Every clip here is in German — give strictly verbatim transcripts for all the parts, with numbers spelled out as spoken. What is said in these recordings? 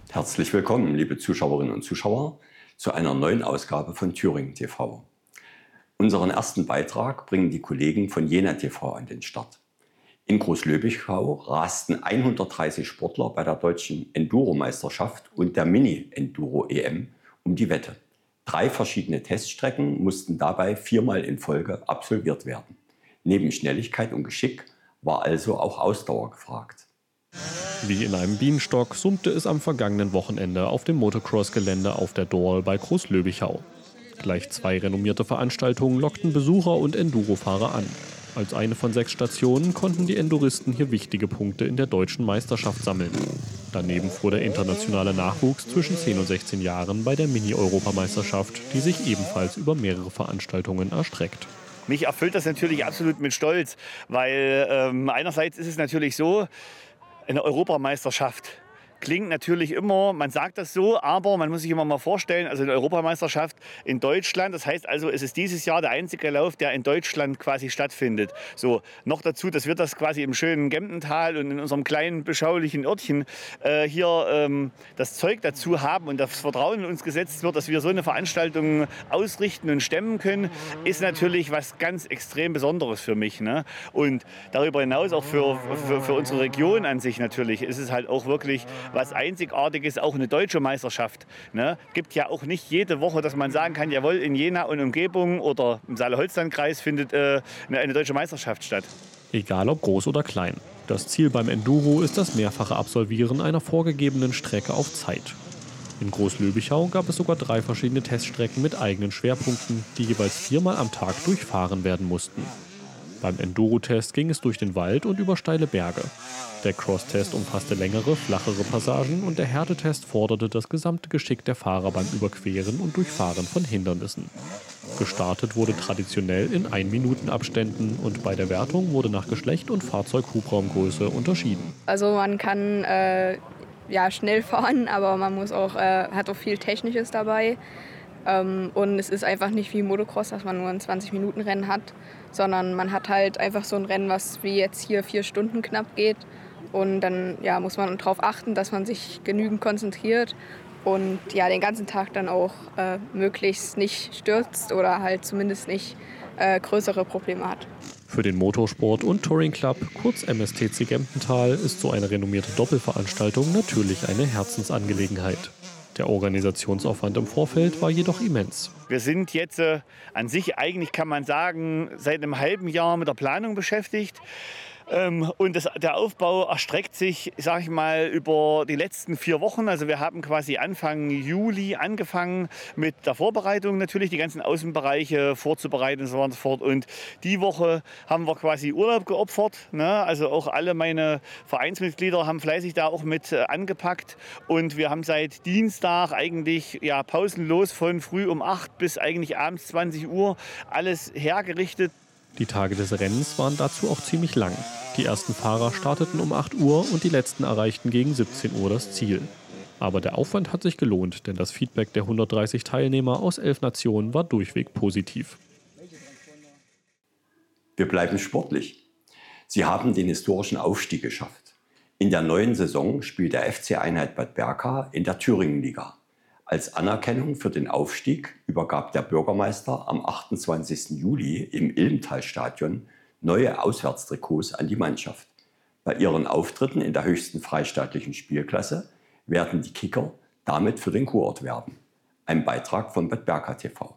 Herzlich willkommen, liebe Zuschauerinnen und Zuschauer, zu einer neuen Ausgabe von Thüringen T V. Unseren ersten Beitrag bringen die Kollegen von Jena T V an den Start. In Großlöbichau rasten hundertdreißig Sportler bei der deutschen Enduro-Meisterschaft und der Mini-Enduro-E M um die Wette. Drei verschiedene Teststrecken mussten dabei viermal in Folge absolviert werden. Neben Schnelligkeit und Geschick war also auch Ausdauer gefragt. Wie in einem Bienenstock summte es am vergangenen Wochenende auf dem Motocross-Gelände auf der Dorl bei Großlöbichau. Gleich zwei renommierte Veranstaltungen lockten Besucher und Endurofahrer an. Als eine von sechs Stationen konnten die Enduristen hier wichtige Punkte in der deutschen Meisterschaft sammeln. Daneben fuhr der internationale Nachwuchs zwischen zehn und sechzehn Jahren bei der Mini-Europameisterschaft, die sich ebenfalls über mehrere Veranstaltungen erstreckt. Mich erfüllt das natürlich absolut mit Stolz, weil ähm, einerseits ist es natürlich so, eine Europameisterschaft klingt natürlich immer, man sagt das so, aber man muss sich immer mal vorstellen, also eine Europameisterschaft in Deutschland, das heißt also, es ist dieses Jahr der einzige Lauf, der in Deutschland quasi stattfindet. So, noch dazu, dass wir das quasi im schönen Gemmental und in unserem kleinen, beschaulichen Örtchen äh, hier ähm, das Zeug dazu haben und das Vertrauen in uns gesetzt wird, dass wir so eine Veranstaltung ausrichten und stemmen können, ist natürlich was ganz extrem Besonderes für mich. Ne? Und darüber hinaus auch für, für, für unsere Region an sich natürlich ist es halt auch wirklich was Einzigartiges, auch eine deutsche Meisterschaft. Ne? Gibt ja auch nicht jede Woche, dass man sagen kann, jawohl, in Jena und Umgebung oder im Saale-Holstein-Kreis findet äh, eine, eine deutsche Meisterschaft statt. Egal ob groß oder klein. Das Ziel beim Enduro ist das mehrfache Absolvieren einer vorgegebenen Strecke auf Zeit. In Großlöbichau gab es sogar drei verschiedene Teststrecken mit eigenen Schwerpunkten, die jeweils viermal am Tag durchfahren werden mussten. Beim Enduro-Test ging es durch den Wald und über steile Berge. Der Cross-Test umfasste längere, flachere Passagen und der Härtetest forderte das gesamte Geschick der Fahrer beim Überqueren und Durchfahren von Hindernissen. Gestartet wurde traditionell in Ein-Minuten-Abständen und bei der Wertung wurde nach Geschlecht und Fahrzeughubraumgröße unterschieden. Also man kann äh, ja, schnell fahren, aber man muss auch, äh, hat auch viel Technisches dabei. Ähm, und es ist einfach nicht wie Motocross, dass man nur ein zwanzig-Minuten-Rennen hat, sondern man hat halt einfach so ein Rennen, was wie jetzt hier vier Stunden knapp geht. Und dann ja, muss man darauf achten, dass man sich genügend konzentriert und ja, den ganzen Tag dann auch äh, möglichst nicht stürzt oder halt zumindest nicht äh, größere Probleme hat. Für den Motorsport- und Touring Club, kurz M S T C Gemmental, ist so eine renommierte Doppelveranstaltung natürlich eine Herzensangelegenheit. Der Organisationsaufwand im Vorfeld war jedoch immens. Wir sind jetzt äh, an sich, eigentlich kann man sagen, seit einem halben Jahr mit der Planung beschäftigt. Ähm, und das, der Aufbau erstreckt sich, sage ich mal, über die letzten vier Wochen. Also wir haben quasi Anfang Juli angefangen mit der Vorbereitung natürlich, die ganzen Außenbereiche vorzubereiten und so weiter und so fort. Und die Woche haben wir quasi Urlaub geopfert. Ne? Also auch alle meine Vereinsmitglieder haben fleißig da auch mit äh, angepackt. Und wir haben seit Dienstag eigentlich ja, pausenlos von früh um acht bis eigentlich abends zwanzig Uhr alles hergerichtet. Die Tage des Rennens waren dazu auch ziemlich lang. Die ersten Fahrer starteten um acht Uhr und die letzten erreichten gegen siebzehn Uhr das Ziel. Aber der Aufwand hat sich gelohnt, denn das Feedback der hundertdreißig Teilnehmer aus elf Nationen war durchweg positiv. Wir bleiben sportlich. Sie haben den historischen Aufstieg geschafft. In der neuen Saison spielt der F C Einheit Bad Berka in der Thüringen-Liga. Als Anerkennung für den Aufstieg übergab der Bürgermeister am achtundzwanzigsten Juli im Ilmtal-Stadion neue Auswärtstrikots an die Mannschaft. Bei ihren Auftritten in der höchsten freistaatlichen Spielklasse werden die Kicker damit für den Kurort werben. Ein Beitrag von Bad Berka T V.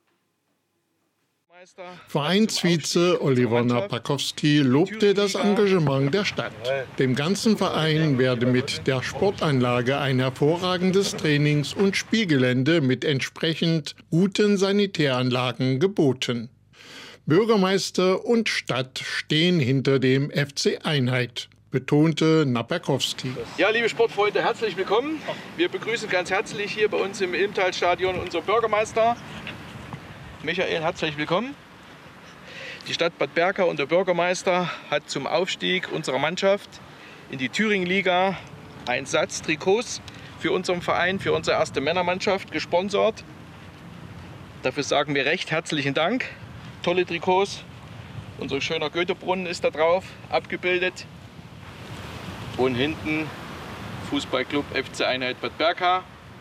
Vereinsvize Oliver Napakowski lobte das Engagement der Stadt. Dem ganzen Verein werde mit der Sportanlage ein hervorragendes Trainings- und Spielgelände mit entsprechend guten Sanitäranlagen geboten. Bürgermeister und Stadt stehen hinter dem F C Einheit, betonte Napakowski. Ja, liebe Sportfreunde, herzlich willkommen. Wir begrüßen ganz herzlich hier bei uns im Ilmtal-Stadion unseren Bürgermeister. Michael, herzlich willkommen. Die Stadt Bad Berka und der Bürgermeister hat zum Aufstieg unserer Mannschaft in die Thüringen-Liga einen Satz Trikots für unseren Verein, für unsere erste Männermannschaft gesponsert. Dafür sagen wir recht herzlichen Dank. Tolle Trikots. Unser schöner Goethebrunnen ist da drauf abgebildet. Und hinten Fußballclub F C Einheit Bad Berka.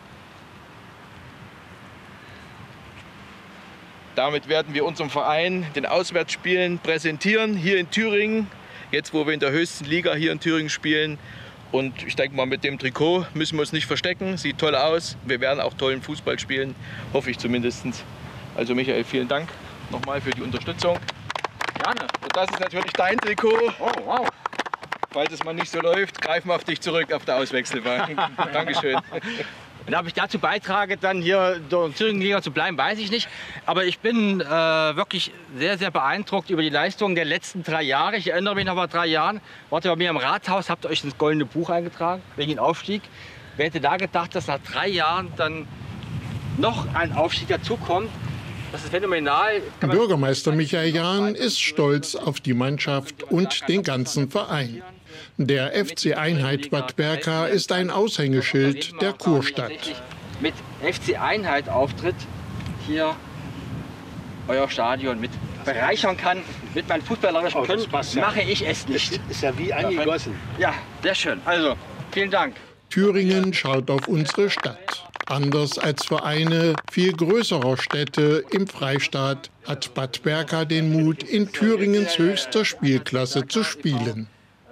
Damit werden wir unserem Verein den Auswärtsspielen präsentieren, hier in Thüringen. Jetzt, wo wir in der höchsten Liga hier in Thüringen spielen. Und ich denke mal, mit dem Trikot müssen wir uns nicht verstecken. Sieht toll aus. Wir werden auch tollen Fußball spielen, hoffe ich zumindest. Also Michael, vielen Dank nochmal für die Unterstützung. Gerne. Und das ist natürlich dein Trikot. Oh, wow. Falls es mal nicht so läuft, greifen wir auf dich zurück auf der Auswechselbank. Dankeschön. Und ob ich dazu beitrage, dann hier in der Thüringen-Liga zu bleiben, weiß ich nicht. Aber ich bin äh, wirklich sehr, sehr beeindruckt über die Leistungen der letzten drei Jahre. Ich erinnere mich noch vor drei Jahren, wart ihr bei mir im Rathaus, habt ihr euch ins Goldene Buch eingetragen, wegen dem Aufstieg. Wer hätte da gedacht, dass nach drei Jahren dann noch ein Aufstieg dazukommt? Das ist phänomenal. Bürgermeister Michael Jahn ist stolz auf die Mannschaft und den ganzen Verein. Der F C Einheit Bad Berka ist ein Aushängeschild der Kurstadt. Mit F C Einheit Auftritt hier euer Stadion mit bereichern kann, mit meinem fußballerischen Können, oh, ja. Mache ich es nicht. Das ist ja wie eingegossen. Ja, sehr schön. Also, vielen Dank. Thüringen schaut auf unsere Stadt. Anders als Vereine viel größerer Städte im Freistaat hat Bad Berka den Mut, in Thüringens höchster Spielklasse zu spielen.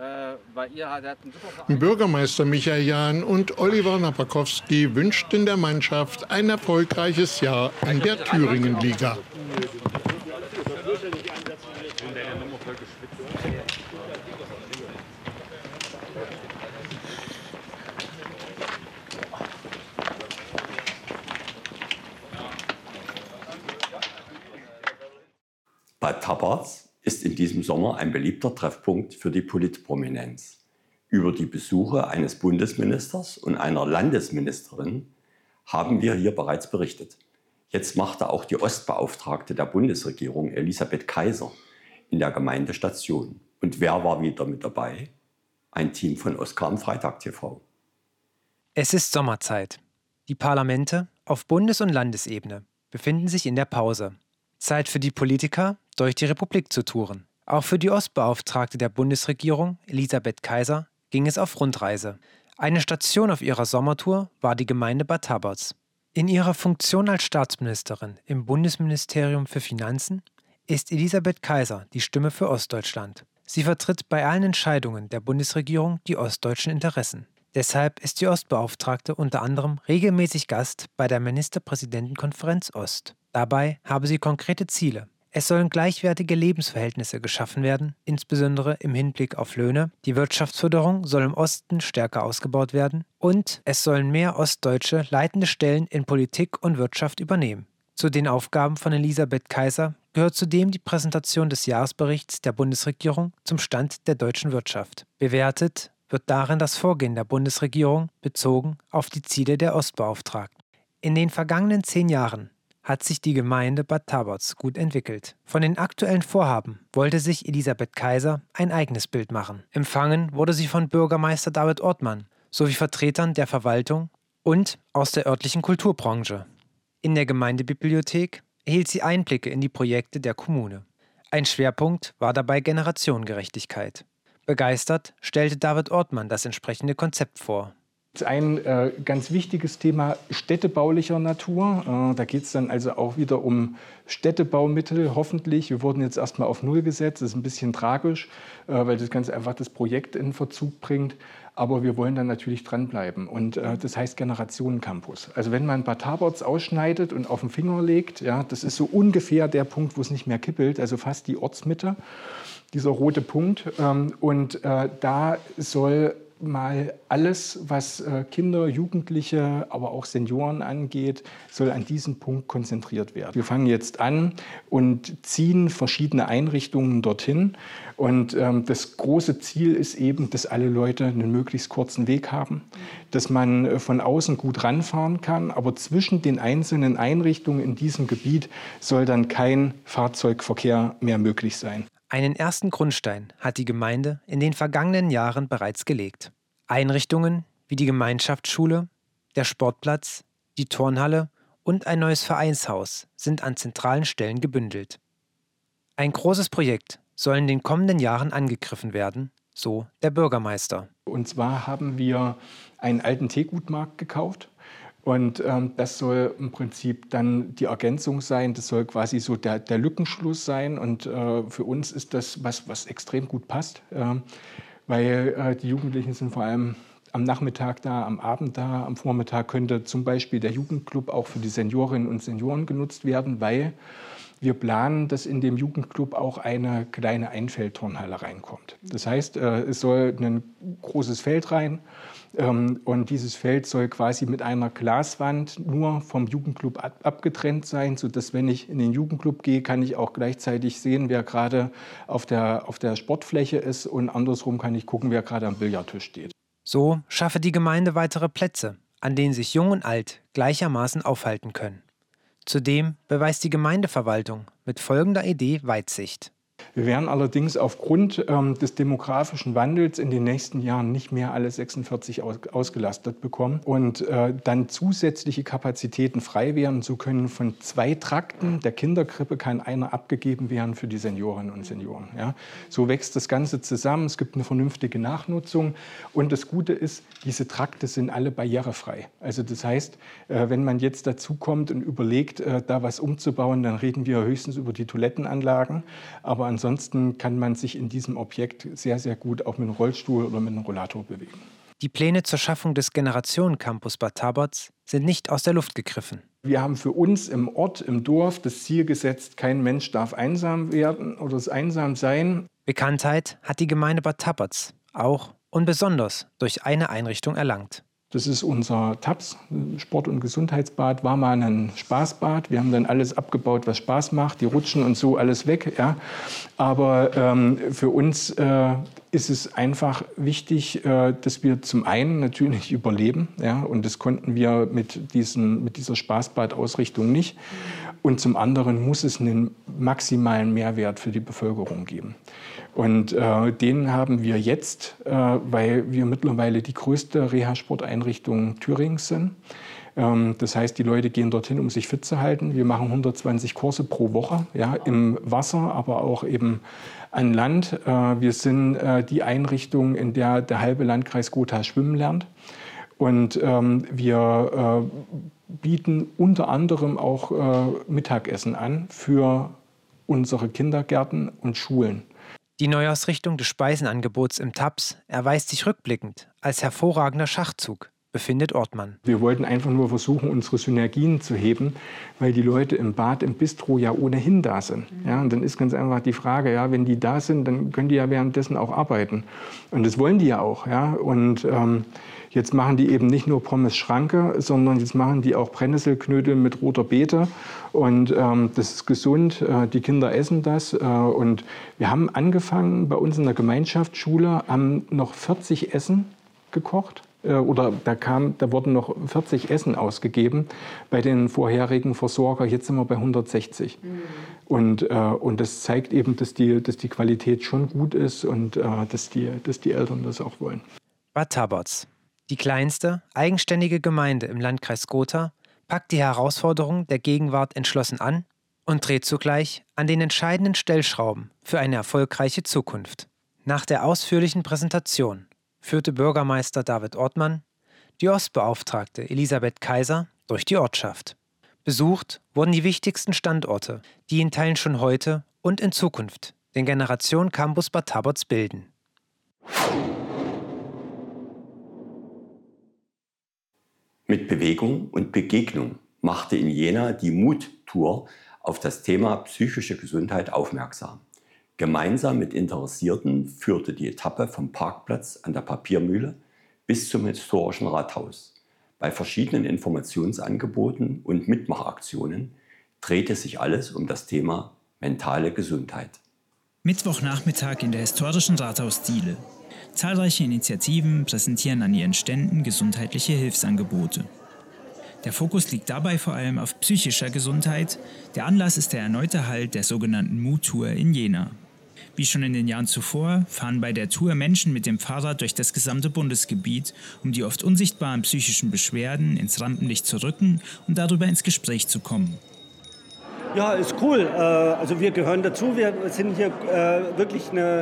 Bürgermeister Michael Jahn und Oliver Napakowski wünschten der Mannschaft ein erfolgreiches Jahr in der Thüringen-Liga. Bad Tabarz ist in diesem Sommer ein beliebter Treffpunkt für die Politprominenz. Über die Besuche eines Bundesministers und einer Landesministerin haben wir hier bereits berichtet. Jetzt machte auch die Ostbeauftragte der Bundesregierung, Elisabeth Kaiser, in der Gemeinde Station. Und wer war wieder mit dabei? Ein Team von Oskar am Freitag T V. Es ist Sommerzeit. Die Parlamente auf Bundes- und Landesebene befinden sich in der Pause. Zeit für die Politiker, durch die Republik zu touren. Auch für die Ostbeauftragte der Bundesregierung, Elisabeth Kaiser, ging es auf Rundreise. Eine Station auf ihrer Sommertour war die Gemeinde Bad Tabarz. In ihrer Funktion als Staatsministerin im Bundesministerium für Finanzen ist Elisabeth Kaiser die Stimme für Ostdeutschland. Sie vertritt bei allen Entscheidungen der Bundesregierung die ostdeutschen Interessen. Deshalb ist die Ostbeauftragte unter anderem regelmäßig Gast bei der Ministerpräsidentenkonferenz Ost. Dabei habe sie konkrete Ziele. Es sollen gleichwertige Lebensverhältnisse geschaffen werden, insbesondere im Hinblick auf Löhne. Die Wirtschaftsförderung soll im Osten stärker ausgebaut werden und es sollen mehr Ostdeutsche leitende Stellen in Politik und Wirtschaft übernehmen. Zu den Aufgaben von Elisabeth Kaiser gehört zudem die Präsentation des Jahresberichts der Bundesregierung zum Stand der deutschen Wirtschaft. Bewertet wird darin das Vorgehen der Bundesregierung bezogen auf die Ziele der Ostbeauftragten. In den vergangenen zehn Jahren hat sich die Gemeinde Bad Tabarz gut entwickelt. Von den aktuellen Vorhaben wollte sich Elisabeth Kaiser ein eigenes Bild machen. Empfangen wurde sie von Bürgermeister David Ortmann sowie Vertretern der Verwaltung und aus der örtlichen Kulturbranche. In der Gemeindebibliothek erhielt sie Einblicke in die Projekte der Kommune. Ein Schwerpunkt war dabei Generationengerechtigkeit. Begeistert stellte David Ortmann das entsprechende Konzept vor. Ein äh, ganz wichtiges Thema städtebaulicher Natur. Äh, da geht es dann also auch wieder um Städtebaumittel, hoffentlich. Wir wurden jetzt erstmal auf Null gesetzt. Das ist ein bisschen tragisch, äh, weil das ganz einfach das Projekt in Verzug bringt. Aber wir wollen dann natürlich dranbleiben. Und äh, das heißt Generationencampus. Also wenn man Bad Tabarz ausschneidet und auf den Finger legt, ja, das ist so ungefähr der Punkt, wo es nicht mehr kippelt, also fast die Ortsmitte, dieser rote Punkt. Ähm, und äh, da soll mal alles, was äh, Kinder, Jugendliche, aber auch Senioren angeht, soll an diesem Punkt konzentriert werden. Wir fangen jetzt an und ziehen verschiedene Einrichtungen dorthin. Und ähm, das große Ziel ist eben, dass alle Leute einen möglichst kurzen Weg haben, dass man äh, von außen gut ranfahren kann. Aber zwischen den einzelnen Einrichtungen in diesem Gebiet soll dann kein Fahrzeugverkehr mehr möglich sein. Einen ersten Grundstein hat die Gemeinde in den vergangenen Jahren bereits gelegt. Einrichtungen wie die Gemeinschaftsschule, der Sportplatz, die Turnhalle und ein neues Vereinshaus sind an zentralen Stellen gebündelt. Ein großes Projekt soll in den kommenden Jahren angegriffen werden, so der Bürgermeister. Und zwar haben wir einen alten Teegutmarkt gekauft. Und ähm, das soll im Prinzip dann die Ergänzung sein, das soll quasi so der, der Lückenschluss sein. Und äh, für uns ist das was, was extrem gut passt, äh, weil äh, die Jugendlichen sind vor allem am Nachmittag da, am Abend da, am Vormittag könnte zum Beispiel der Jugendclub auch für die Seniorinnen und Senioren genutzt werden, weil wir planen, dass in dem Jugendclub auch eine kleine Einfeldturnhalle reinkommt. Das heißt, äh, es soll ein großes Feld rein. Und dieses Feld soll quasi mit einer Glaswand nur vom Jugendclub ab abgetrennt sein, sodass, wenn ich in den Jugendclub gehe, kann ich auch gleichzeitig sehen, wer gerade auf der, auf der Sportfläche ist, und andersrum kann ich gucken, wer gerade am Billardtisch steht. So schaffe die Gemeinde weitere Plätze, an denen sich Jung und Alt gleichermaßen aufhalten können. Zudem beweist die Gemeindeverwaltung mit folgender Idee Weitsicht. Wir werden allerdings aufgrund ähm, des demografischen Wandels in den nächsten Jahren nicht mehr alle sechsundvierzig aus, ausgelastet bekommen und äh, dann zusätzliche Kapazitäten frei werden. So können von zwei Trakten der Kinderkrippe kann einer abgegeben werden für die Seniorinnen und Senioren. Ja. So wächst das Ganze zusammen. Es gibt eine vernünftige Nachnutzung. Und das Gute ist, diese Trakte sind alle barrierefrei. Also das heißt, äh, wenn man jetzt dazu kommt und überlegt, äh, da was umzubauen, dann reden wir höchstens über die Toilettenanlagen. Aber ansonsten kann man sich in diesem Objekt sehr, sehr gut auch mit einem Rollstuhl oder mit einem Rollator bewegen. Die Pläne zur Schaffung des Generationencampus Bad Taberz sind nicht aus der Luft gegriffen. Wir haben für uns im Ort, im Dorf das Ziel gesetzt, kein Mensch darf einsam werden oder einsam sein. Bekanntheit hat die Gemeinde Bad Taberz auch und besonders durch eine Einrichtung erlangt. Das ist unser Taps, Sport- und Gesundheitsbad, war mal ein Spaßbad. Wir haben dann alles abgebaut, was Spaß macht, die Rutschen und so, alles weg. Ja. Aber ähm, für uns äh, ist es einfach wichtig, äh, dass wir zum einen natürlich überleben. Ja, und das konnten wir mit, diesen, mit dieser Spaßbadausrichtung nicht. Und zum anderen muss es einen maximalen Mehrwert für die Bevölkerung geben. Und äh, den haben wir jetzt, äh, weil wir mittlerweile die größte Reha-Sporteinrichtung Thürings sind. Ähm, das heißt, die Leute gehen dorthin, um sich fit zu halten. Wir machen hundertzwanzig Kurse pro Woche, ja, im Wasser, aber auch eben an Land. Äh, wir sind äh, die Einrichtung, in der der halbe Landkreis Gotha schwimmen lernt. Und ähm, wir äh, bieten unter anderem auch äh, Mittagessen an für unsere Kindergärten und Schulen. Die Neuausrichtung des Speisenangebots im Taps erweist sich rückblickend als hervorragender Schachzug, befindet Ortmann. Wir wollten einfach nur versuchen, unsere Synergien zu heben, weil die Leute im Bad, im Bistro ja ohnehin da sind. Ja, und dann ist ganz einfach die Frage, ja, wenn die da sind, dann können die ja währenddessen auch arbeiten. Und das wollen die ja auch. Ja? Und ähm, jetzt machen die eben nicht nur Pommes Schranke, sondern jetzt machen die auch Brennnesselknödel mit roter Beete. Und ähm, das ist gesund, äh, die Kinder essen das. Äh, und wir haben angefangen bei uns in der Gemeinschaftsschule, haben noch vierzig Essen gekocht. Oder da, kam, da wurden noch vierzig Essen ausgegeben bei den vorherigen Versorger. Jetzt sind wir bei hundertsechzig. Mhm. Und, äh, und das zeigt eben, dass die, dass die Qualität schon gut ist und äh, dass, die, dass die Eltern das auch wollen. Bad Taberz, die kleinste, eigenständige Gemeinde im Landkreis Gotha, packt die Herausforderung der Gegenwart entschlossen an und dreht zugleich an den entscheidenden Stellschrauben für eine erfolgreiche Zukunft. Nach der ausführlichen Präsentation führte Bürgermeister David Ortmann die Ostbeauftragte Elisabeth Kaiser durch die Ortschaft. Besucht wurden die wichtigsten Standorte, die in Teilen schon heute und in Zukunft den Generationencampus Bad Taberz bilden. Mit Bewegung und Begegnung machte in Jena die Mut-Tour auf das Thema psychische Gesundheit aufmerksam. Gemeinsam mit Interessierten führte die Etappe vom Parkplatz an der Papiermühle bis zum historischen Rathaus. Bei verschiedenen Informationsangeboten und Mitmachaktionen drehte sich alles um das Thema mentale Gesundheit. Mittwochnachmittag in der historischen Rathausdiele. Zahlreiche Initiativen präsentieren an ihren Ständen gesundheitliche Hilfsangebote. Der Fokus liegt dabei vor allem auf psychischer Gesundheit. Der Anlass ist der erneute Halt der sogenannten Mut-Tour in Jena. Wie schon in den Jahren zuvor fahren bei der Tour Menschen mit dem Fahrrad durch das gesamte Bundesgebiet, um die oft unsichtbaren psychischen Beschwerden ins Rampenlicht zu rücken und darüber ins Gespräch zu kommen. Ja, ist cool. Also wir gehören dazu. Wir sind hier wirklich eine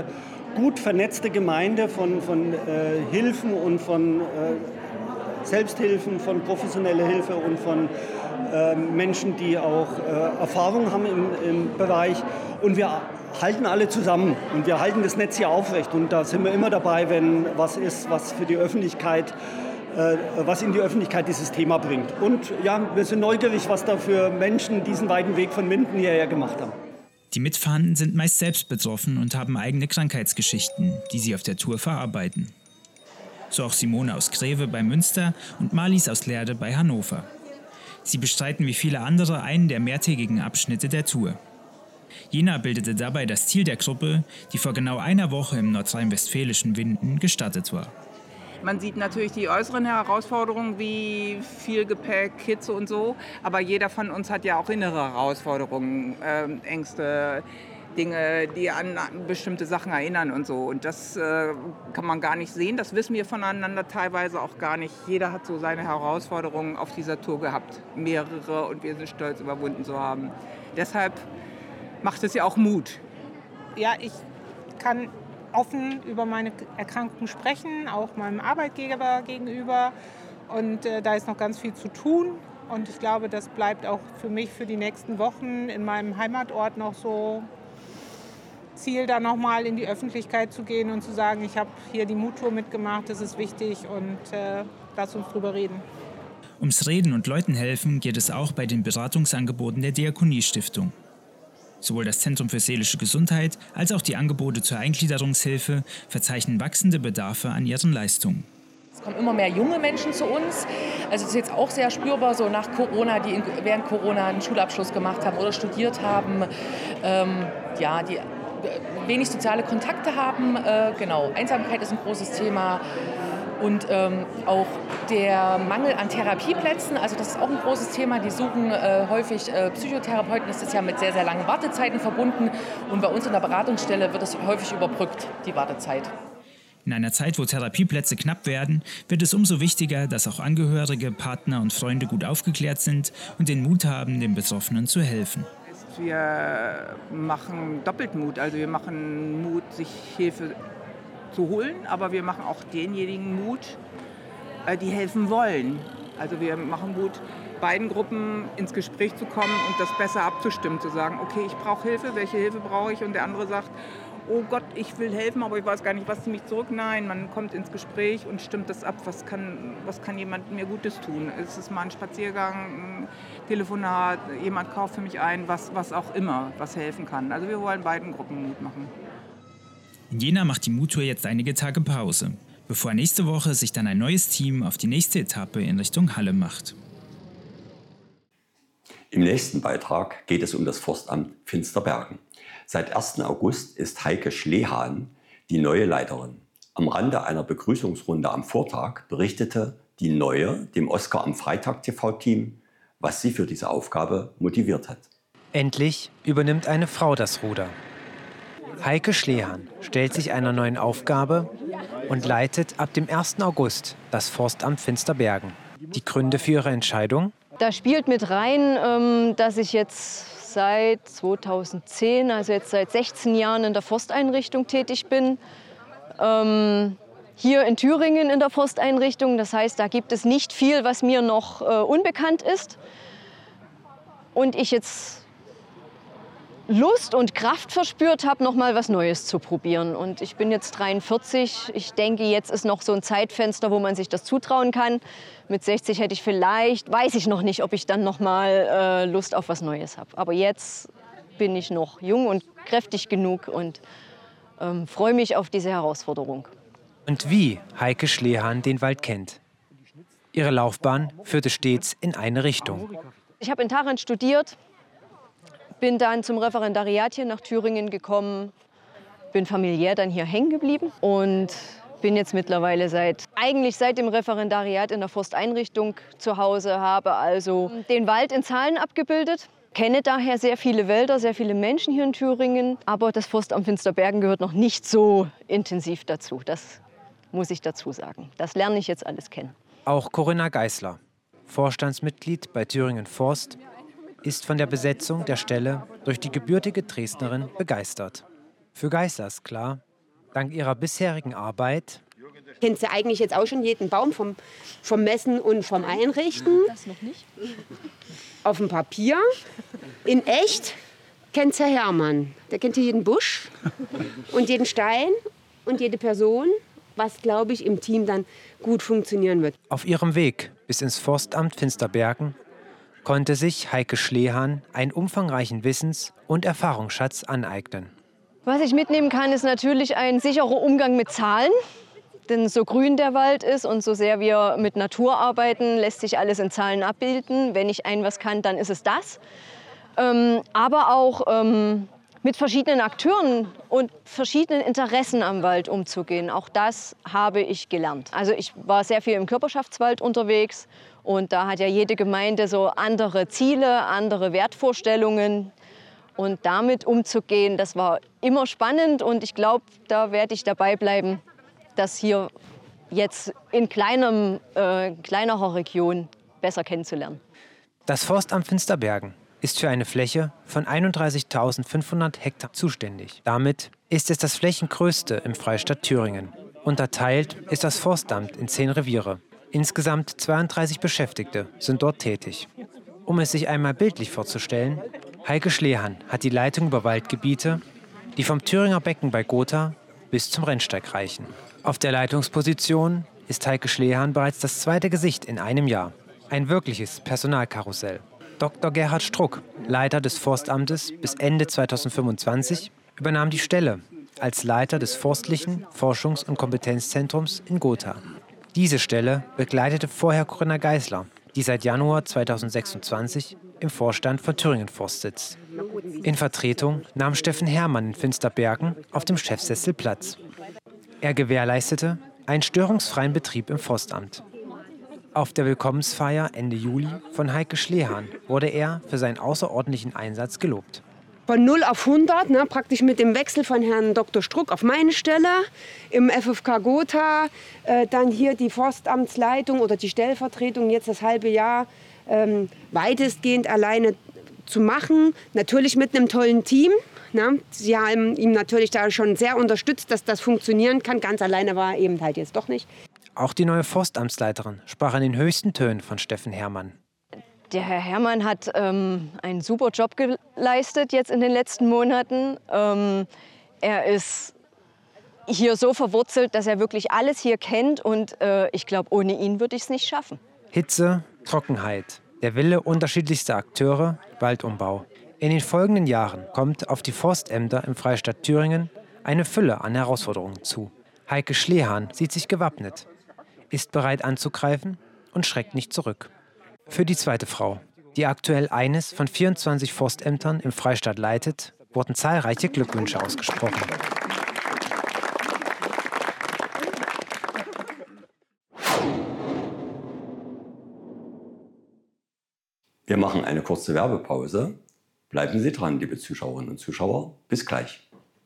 gut vernetzte Gemeinde von, von äh, Hilfen und von äh, Selbsthilfen, von professioneller Hilfe und von äh, Menschen, die auch äh, Erfahrung haben im, im Bereich. Und wir halten alle zusammen und wir halten das Netz hier aufrecht. Und da sind wir immer dabei, wenn was ist, was für die Öffentlichkeit, äh, was in die Öffentlichkeit dieses Thema bringt. Und ja, wir sind neugierig, was da für Menschen diesen weiten Weg von Minden hierher gemacht haben. Die Mitfahrenden sind meist selbst betroffen und haben eigene Krankheitsgeschichten, die sie auf der Tour verarbeiten. So auch Simone aus Greve bei Münster und Marlies aus Leerde bei Hannover. Sie bestreiten wie viele andere einen der mehrtägigen Abschnitte der Tour. Jena bildete dabei das Ziel der Gruppe, die vor genau einer Woche im nordrhein-westfälischen Winden gestartet war. Man sieht natürlich die äußeren Herausforderungen wie viel Gepäck, Hitze und so. Aber jeder von uns hat ja auch innere Herausforderungen, äh, Ängste, Dinge, die an bestimmte Sachen erinnern und so. Und das äh, kann man gar nicht sehen. Das wissen wir voneinander teilweise auch gar nicht. Jeder hat so seine Herausforderungen auf dieser Tour gehabt. Mehrere, und wir sind stolz, überwunden zu haben. Deshalb macht es ja auch Mut. Ja, ich kann offen über meine Erkrankung sprechen, auch meinem Arbeitgeber gegenüber. Und äh, da ist noch ganz viel zu tun. Und ich glaube, das bleibt auch für mich für die nächsten Wochen in meinem Heimatort noch so Ziel, da noch mal in die Öffentlichkeit zu gehen und zu sagen, ich habe hier die Muttour mitgemacht, das ist wichtig und äh, lass uns drüber reden. Ums Reden und Leuten helfen geht es auch bei den Beratungsangeboten der Diakoniestiftung. Sowohl das Zentrum für seelische Gesundheit als auch die Angebote zur Eingliederungshilfe verzeichnen wachsende Bedarfe an ihren Leistungen. Es kommen immer mehr junge Menschen zu uns. Also es ist jetzt auch sehr spürbar, so nach Corona, die während Corona einen Schulabschluss gemacht haben oder studiert haben, ähm, ja, die wenig soziale Kontakte haben. Äh, genau, Einsamkeit ist ein großes Thema. Und ähm, auch der Mangel an Therapieplätzen, also das ist auch ein großes Thema. Die suchen äh, häufig äh, Psychotherapeuten. Das ist ja mit sehr, sehr langen Wartezeiten verbunden. Und bei uns in der Beratungsstelle wird es häufig überbrückt, die Wartezeit. In einer Zeit, wo Therapieplätze knapp werden, wird es umso wichtiger, dass auch Angehörige, Partner und Freunde gut aufgeklärt sind und den Mut haben, den Betroffenen zu helfen. Wir machen doppelt Mut. Also wir machen Mut, sich Hilfe zu holen, aber wir machen auch denjenigen Mut, die helfen wollen. Also wir machen Mut, beiden Gruppen ins Gespräch zu kommen und das besser abzustimmen, zu sagen, okay, ich brauche Hilfe, welche Hilfe brauche ich? Und der andere sagt, oh Gott, ich will helfen, aber ich weiß gar nicht, was zieht mich zurück. Nein, man kommt ins Gespräch und stimmt das ab, was kann, was kann jemand mir Gutes tun. Ist es mal ein Spaziergang, ein Telefonat, jemand kauft für mich ein, was, was auch immer, was helfen kann. Also wir wollen beiden Gruppen Mut machen. In Jena macht die Muttour jetzt einige Tage Pause, bevor nächste Woche sich dann ein neues Team auf die nächste Etappe in Richtung Halle macht. Im nächsten Beitrag geht es um das Forstamt Finsterbergen. Seit ersten August ist Heike Schlehan die neue Leiterin. Am Rande einer Begrüßungsrunde am Vortag berichtete die neue dem Oskar am Freitag T V-Team, was sie für diese Aufgabe motiviert hat. Endlich übernimmt eine Frau das Ruder. Heike Schlehan stellt sich einer neuen Aufgabe und leitet ab dem ersten August das Forstamt Finsterbergen. Die Gründe für ihre Entscheidung? Da spielt mit rein, dass ich jetzt seit zweitausendzehn, also jetzt seit sechzehn Jahren in der Forsteinrichtung tätig bin. Hier in Thüringen in der Forsteinrichtung. Das heißt, da gibt es nicht viel, was mir noch unbekannt ist. Und ich jetzt Lust und Kraft verspürt habe, noch mal was Neues zu probieren. Und ich bin jetzt dreiundvierzig. Ich denke, jetzt ist noch so ein Zeitfenster, wo man sich das zutrauen kann. Mit sechzig hätte ich vielleicht, weiß ich noch nicht, ob ich dann noch mal äh, Lust auf was Neues habe. Aber jetzt bin ich noch jung und kräftig genug und ähm, freue mich auf diese Herausforderung. Und wie Heike Schlehan den Wald kennt. Ihre Laufbahn führte stets in eine Richtung. Ich habe in Tharandt studiert. Bin dann zum Referendariat hier nach Thüringen gekommen, bin familiär dann hier hängen geblieben und bin jetzt mittlerweile seit, eigentlich seit dem Referendariat in der Forsteinrichtung zu Hause, habe also den Wald in Zahlen abgebildet, kenne daher sehr viele Wälder, sehr viele Menschen hier in Thüringen, aber das Forstamt Finsterbergen gehört noch nicht so intensiv dazu, das muss ich dazu sagen. Das lerne ich jetzt alles kennen. Auch Corinna Geisler, Vorstandsmitglied bei Thüringen Forst, ist von der Besetzung der Stelle durch die gebürtige Dresdnerin begeistert. Für Geisler ist klar, Dank ihrer bisherigen Arbeit kennt sie eigentlich jetzt auch schon jeden Baum vom, vom Messen und vom Einrichten. Das noch nicht. Auf dem Papier. In echt kennt sie Herr Hermann. Der kennt hier jeden Busch und jeden Stein und jede Person, was, glaube ich, im Team dann gut funktionieren wird. Auf ihrem Weg bis ins Forstamt Finsterbergen konnte sich Heike Schlehan einen umfangreichen Wissens- und Erfahrungsschatz aneignen. Was ich mitnehmen kann, ist natürlich ein sicherer Umgang mit Zahlen. Denn so grün der Wald ist und so sehr wir mit Natur arbeiten, lässt sich alles in Zahlen abbilden. Wenn ich ein was kann, dann ist es das. Ähm, aber auch ähm, mit verschiedenen Akteuren und verschiedenen Interessen am Wald umzugehen. Auch das habe ich gelernt. Also ich war sehr viel im Körperschaftswald unterwegs und da hat ja jede Gemeinde so andere Ziele, andere Wertvorstellungen. Und damit umzugehen, das war immer spannend und ich glaube, da werde ich dabei bleiben, das hier jetzt in kleinem, äh, kleinerer Region besser kennenzulernen. Das Forstamt Finsterbergen ist für eine Fläche von einunddreißigtausendfünfhundert Hektar zuständig. Damit ist es das flächengrößte im Freistaat Thüringen. Unterteilt ist das Forstamt in zehn Reviere. Insgesamt zweiunddreißig Beschäftigte sind dort tätig. Um es sich einmal bildlich vorzustellen, Heike Schlehan hat die Leitung über Waldgebiete, die vom Thüringer Becken bei Gotha bis zum Rennsteig reichen. Auf der Leitungsposition ist Heike Schlehan bereits das zweite Gesicht in einem Jahr. Ein wirkliches Personalkarussell. Doktor Gerhard Struck, Leiter des Forstamtes bis Ende zweitausendfünfundzwanzig, übernahm die Stelle als Leiter des Forstlichen Forschungs- und Kompetenzzentrums in Gotha. Diese Stelle begleitete vorher Corinna Geisler, die seit Januar zweitausendsechsundzwanzig im Vorstand von Thüringen Forst sitzt. In Vertretung nahm Steffen Hermann in Finsterbergen auf dem Chefsessel Platz. Er gewährleistete einen störungsfreien Betrieb im Forstamt. Auf der Willkommensfeier Ende Juli von Heike Schlehan wurde er für seinen außerordentlichen Einsatz gelobt. Von null auf hundert, ne, praktisch mit dem Wechsel von Herrn Doktor Struck auf meine Stelle im F F K Gotha, äh, dann hier die Forstamtsleitung oder die Stellvertretung jetzt das halbe Jahr ähm, weitestgehend alleine zu machen. Natürlich mit einem tollen Team. Ne? Sie haben ihm natürlich da schon sehr unterstützt, dass das funktionieren kann. Ganz alleine war er eben halt jetzt doch nicht. Auch die neue Forstamtsleiterin sprach an den höchsten Tönen von Steffen Hermann. Der Herr Hermann hat ähm, einen super Job geleistet jetzt in den letzten Monaten. Ähm, er ist hier so verwurzelt, dass er wirklich alles hier kennt. Und äh, ich glaube, ohne ihn würde ich es nicht schaffen. Hitze, Trockenheit, der Wille unterschiedlichster Akteure, Waldumbau. In den folgenden Jahren kommt auf die Forstämter im Freistaat Thüringen eine Fülle an Herausforderungen zu. Heike Schlehan sieht sich gewappnet, ist bereit anzugreifen und schreckt nicht zurück. Für die zweite Frau, die aktuell eines von vierundzwanzig Forstämtern im Freistaat leitet, wurden zahlreiche Glückwünsche ausgesprochen. Wir machen eine kurze Werbepause. Bleiben Sie dran, liebe Zuschauerinnen und Zuschauer. Bis gleich.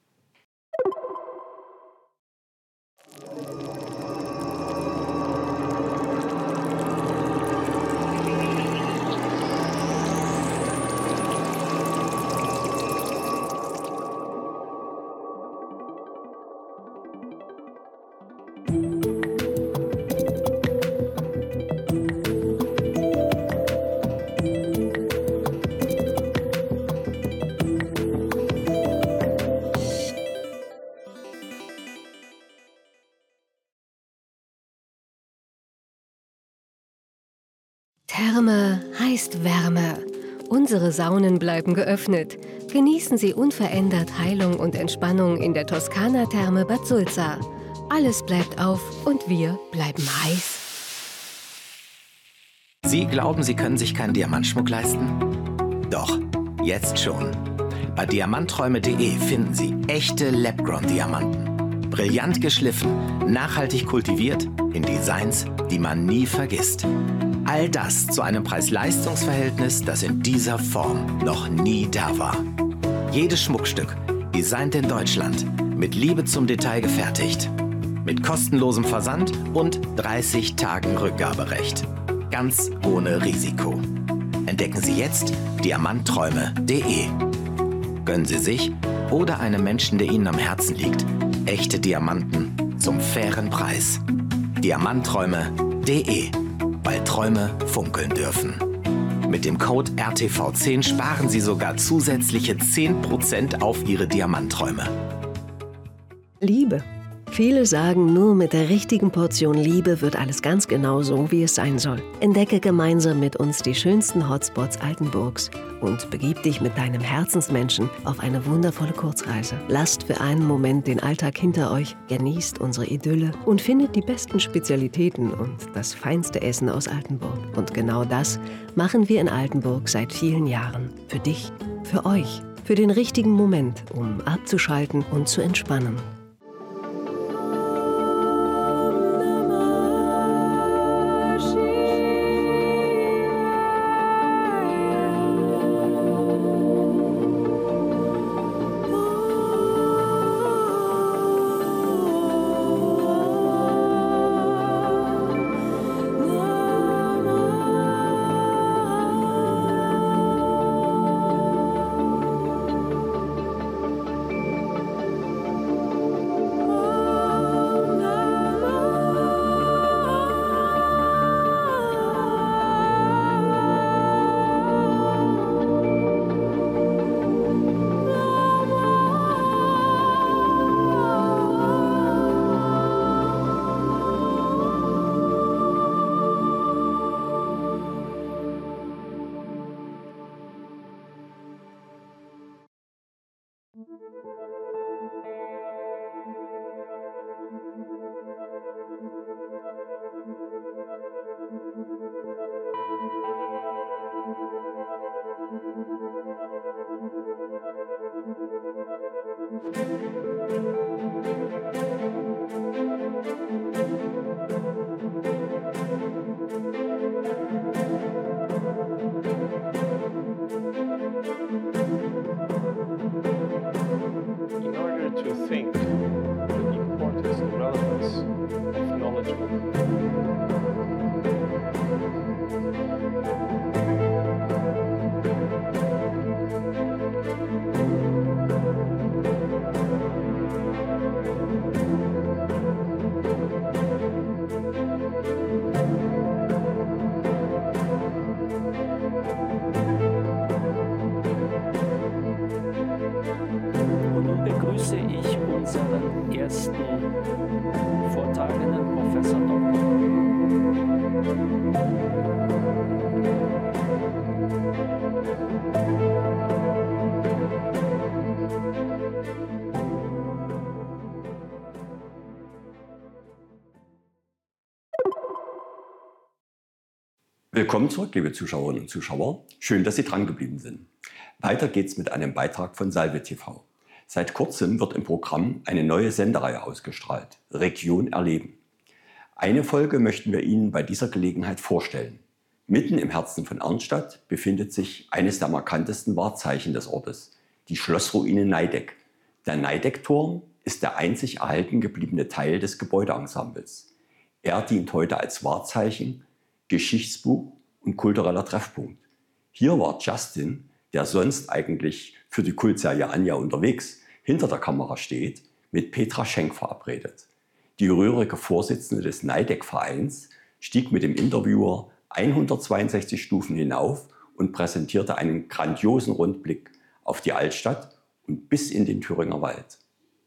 Therme heißt Wärme. Unsere Saunen bleiben geöffnet. Genießen Sie unverändert Heilung und Entspannung in der Toskana-Therme Bad Sulza. Alles bleibt auf und wir bleiben heiß. Sie glauben, Sie können sich keinen Diamantschmuck leisten? Doch, jetzt schon. Bei diamantträume punkt de finden Sie echte Lab-Grown-Diamanten. Brillant geschliffen, nachhaltig kultiviert, in Designs, die man nie vergisst. All das zu einem Preis-Leistungs-Verhältnis, das in dieser Form noch nie da war. Jedes Schmuckstück, designt in Deutschland, mit Liebe zum Detail gefertigt. Mit kostenlosem Versand und dreißig Tagen Rückgaberecht. Ganz ohne Risiko. Entdecken Sie jetzt diamantträume punkt de. Gönnen Sie sich oder einem Menschen, der Ihnen am Herzen liegt, Echte Diamanten zum fairen Preis. Diamantträume punkt de, weil Träume funkeln dürfen. Mit dem Code R T V zehn sparen Sie sogar zusätzliche zehn Prozent auf Ihre Diamantträume. Liebe. Viele sagen, nur mit der richtigen Portion Liebe wird alles ganz genau so, wie es sein soll. Entdecke gemeinsam mit uns die schönsten Hotspots Altenburgs und begib dich mit deinem Herzensmenschen auf eine wundervolle Kurzreise. Lasst für einen Moment den Alltag hinter euch, genießt unsere Idylle und findet die besten Spezialitäten und das feinste Essen aus Altenburg. Und genau das machen wir in Altenburg seit vielen Jahren. Für dich, für euch, für den richtigen Moment, um abzuschalten und zu entspannen. In order to think the importance and relevance of knowledge. Und nun begrüße ich unseren ersten vortragenden Professor Doktor Willkommen zurück, liebe Zuschauerinnen und Zuschauer. Schön, dass Sie dran geblieben sind. Weiter geht's mit einem Beitrag von Salve T V. Seit kurzem wird im Programm eine neue Sendereihe ausgestrahlt, Region Erleben. Eine Folge möchten wir Ihnen bei dieser Gelegenheit vorstellen. Mitten im Herzen von Arnstadt befindet sich eines der markantesten Wahrzeichen des Ortes, die Schlossruine Neideck. Der Neideck-Turm ist der einzig erhalten gebliebene Teil des Gebäudeensembles. Er dient heute als Wahrzeichen, Geschichtsbuch und kultureller Treffpunkt. Hier war Justin, der sonst eigentlich für die Kultserie Anja unterwegs hinter der Kamera steht, mit Petra Schenk verabredet. Die rührige Vorsitzende des Neideck-Vereins stieg mit dem Interviewer hundertzweiundsechzig Stufen hinauf und präsentierte einen grandiosen Rundblick auf die Altstadt und bis in den Thüringer Wald.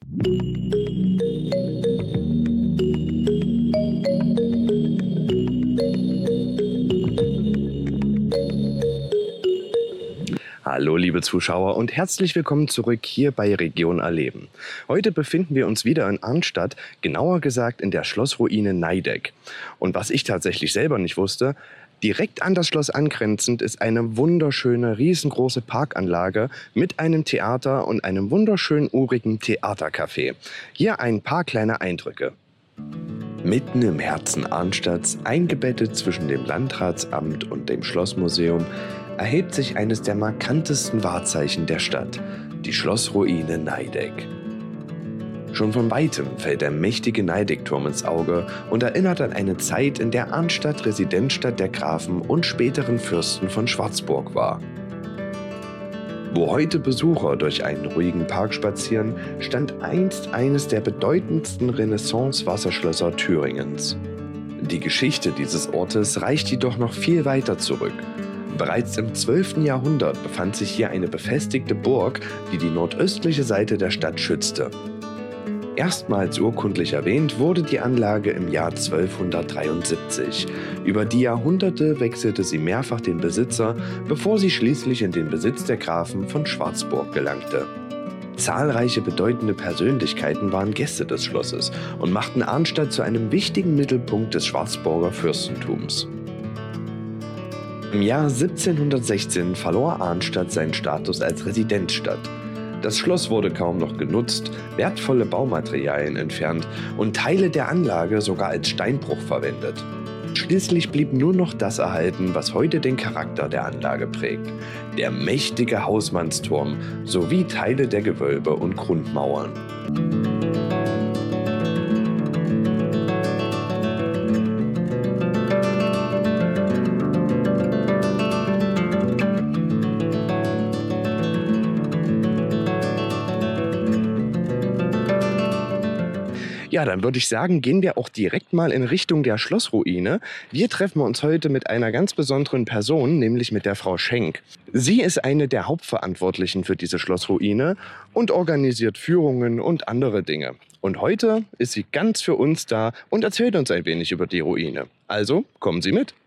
Hallo liebe Zuschauer und herzlich willkommen zurück hier bei Region Erleben. Heute befinden wir uns wieder in Arnstadt, genauer gesagt in der Schlossruine Neideck. Und was ich tatsächlich selber nicht wusste, direkt an das Schloss angrenzend ist eine wunderschöne, riesengroße Parkanlage mit einem Theater und einem wunderschönen urigen Theatercafé. Hier ein paar kleine Eindrücke. Mitten im Herzen Arnstadts, eingebettet zwischen dem Landratsamt und dem Schlossmuseum, erhebt sich eines der markantesten Wahrzeichen der Stadt, die Schlossruine Neideck. Schon von weitem fällt der mächtige Neideckturm ins Auge und erinnert an eine Zeit, in der Arnstadt Residenzstadt der Grafen und späteren Fürsten von Schwarzburg war. Wo heute Besucher durch einen ruhigen Park spazieren, stand einst eines der bedeutendsten Renaissance-Wasserschlösser Thüringens. Die Geschichte dieses Ortes reicht jedoch noch viel weiter zurück. Bereits im zwölften Jahrhundert befand sich hier eine befestigte Burg, die die nordöstliche Seite der Stadt schützte. Erstmals urkundlich erwähnt wurde die Anlage im Jahr zwölfhundertdreiundsiebzig. Über die Jahrhunderte wechselte sie mehrfach den Besitzer, bevor sie schließlich in den Besitz der Grafen von Schwarzburg gelangte. Zahlreiche bedeutende Persönlichkeiten waren Gäste des Schlosses und machten Arnstadt zu einem wichtigen Mittelpunkt des Schwarzburger Fürstentums. Im Jahr siebzehnhundertsechzehn verlor Arnstadt seinen Status als Residenzstadt. Das Schloss wurde kaum noch genutzt, wertvolle Baumaterialien entfernt und Teile der Anlage sogar als Steinbruch verwendet. Schließlich blieb nur noch das erhalten, was heute den Charakter der Anlage prägt: der mächtige Hausmannsturm sowie Teile der Gewölbe und Grundmauern. Ja, dann würde ich sagen, gehen wir auch direkt mal in Richtung der Schlossruine. Wir treffen uns heute mit einer ganz besonderen Person, nämlich mit der Frau Schenk. Sie ist eine der Hauptverantwortlichen für diese Schlossruine und organisiert Führungen und andere Dinge. Und heute ist sie ganz für uns da und erzählt uns ein wenig über die Ruine. Also, kommen Sie mit.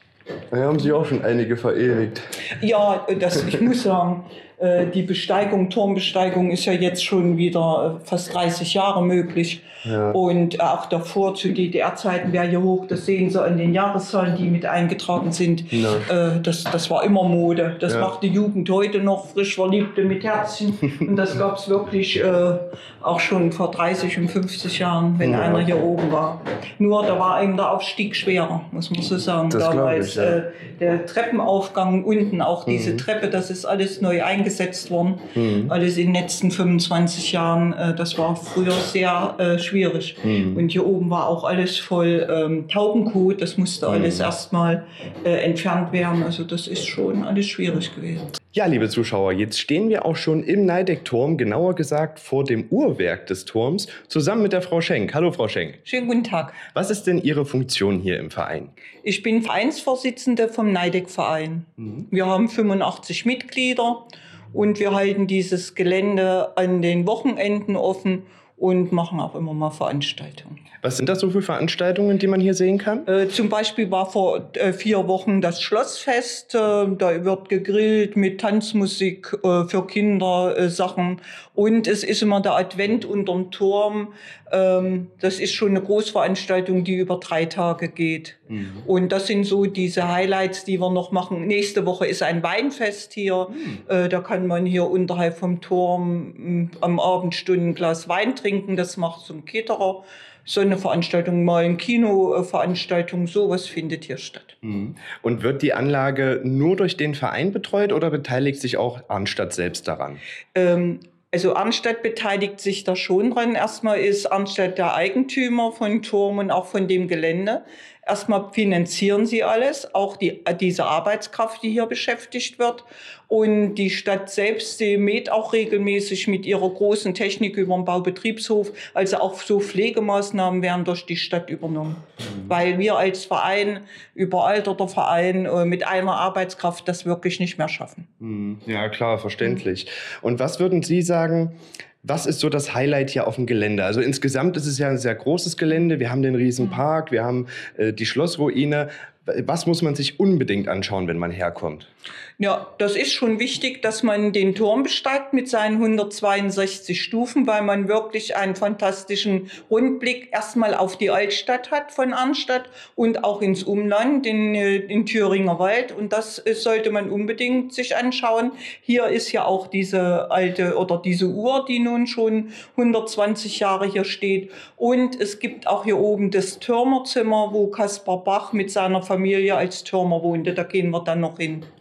Da haben Sie auch schon einige verewigt. Ja, das, ich muss sagen, die Besteigung, Turmbesteigung ist ja jetzt schon wieder fast dreißig Jahre möglich. Ja. Und auch davor zu D D R-Zeiten wäre hier hoch, das sehen Sie an den Jahreszahlen, die mit eingetragen sind. Ja. Das, das war immer Mode. Das ja. macht die Jugend heute noch, frisch Verliebte mit Herzchen. Und das gab es wirklich äh, auch schon vor dreißig und fünfzig Jahren, wenn ja. einer hier oben war. Nur da war eben der Aufstieg schwerer, muss man so sagen. Das damals ich, ja. äh, der Treppenaufgang unten, auch diese mhm. Treppe, das ist alles neu eingesetzt worden. Mhm. Alles in den letzten fünfundzwanzig Jahren. Äh, das war früher sehr äh, schwierig. Schwierig. Mhm. Und hier oben war auch alles voll ähm, Taubenkot. Das musste mhm. alles erstmal äh, entfernt werden. Also das ist schon alles schwierig gewesen. Ja, liebe Zuschauer, jetzt stehen wir auch schon im Neideck-Turm, genauer gesagt vor dem Uhrwerk des Turms, zusammen mit der Frau Schenk. Hallo, Frau Schenk. Schönen guten Tag. Was ist denn Ihre Funktion hier im Verein? Ich bin Vereinsvorsitzende vom Neideck-Verein. Mhm. Wir haben fünfundachtzig Mitglieder und wir halten dieses Gelände an den Wochenenden offen und machen auch immer mal Veranstaltungen. Was sind das so für Veranstaltungen, die man hier sehen kann? Äh, zum Beispiel war vor äh, vier Wochen das Schlossfest. Äh, da wird gegrillt mit Tanzmusik äh, für Kinder, äh, Sachen. Und es ist immer der Advent unterm Turm. Ähm, das ist schon eine Großveranstaltung, die über drei Tage geht. Mhm. Und das sind so diese Highlights, die wir noch machen. Nächste Woche ist ein Weinfest hier. Mhm. Äh, da kann man hier unterhalb vom Turm mh, am Abendstunden ein Glas Wein trinken. Das macht so ein Caterer. So eine Veranstaltung, mal eine Kinoveranstaltung, sowas findet hier statt. Und wird die Anlage nur durch den Verein betreut oder beteiligt sich auch Arnstadt selbst daran? Ähm, also Arnstadt beteiligt sich da schon dran. Erstmal ist Arnstadt der Eigentümer von Turm und auch von dem Gelände. Erstmal finanzieren sie alles, auch die, diese Arbeitskraft, die hier beschäftigt wird. Und die Stadt selbst, die mäht auch regelmäßig mit ihrer großen Technik über den Baubetriebshof. Also auch so Pflegemaßnahmen werden durch die Stadt übernommen. Mhm. Weil wir als Verein, überalterter Verein, mit einer Arbeitskraft das wirklich nicht mehr schaffen. Mhm. Ja, klar, verständlich. Mhm. Und was würden Sie sagen, was ist so das Highlight hier auf dem Gelände? Also insgesamt ist es ja ein sehr großes Gelände. Wir haben den Riesenpark, wir haben äh, die Schlossruine. Was muss man sich unbedingt anschauen, wenn man herkommt? Ja, das ist schon wichtig, dass man den Turm besteigt mit seinen hundertzweiundsechzig Stufen, weil man wirklich einen fantastischen Rundblick erstmal auf die Altstadt hat von Arnstadt und auch ins Umland, in den Thüringer Wald. Und das sollte man unbedingt sich anschauen. Hier ist ja auch diese alte oder diese Uhr, die nun schon hundertzwanzig Jahre hier steht. Und es gibt auch hier oben das Türmerzimmer, wo Caspar Bach mit seiner Familie als Türmer wohnte. Da gehen wir dann noch hin.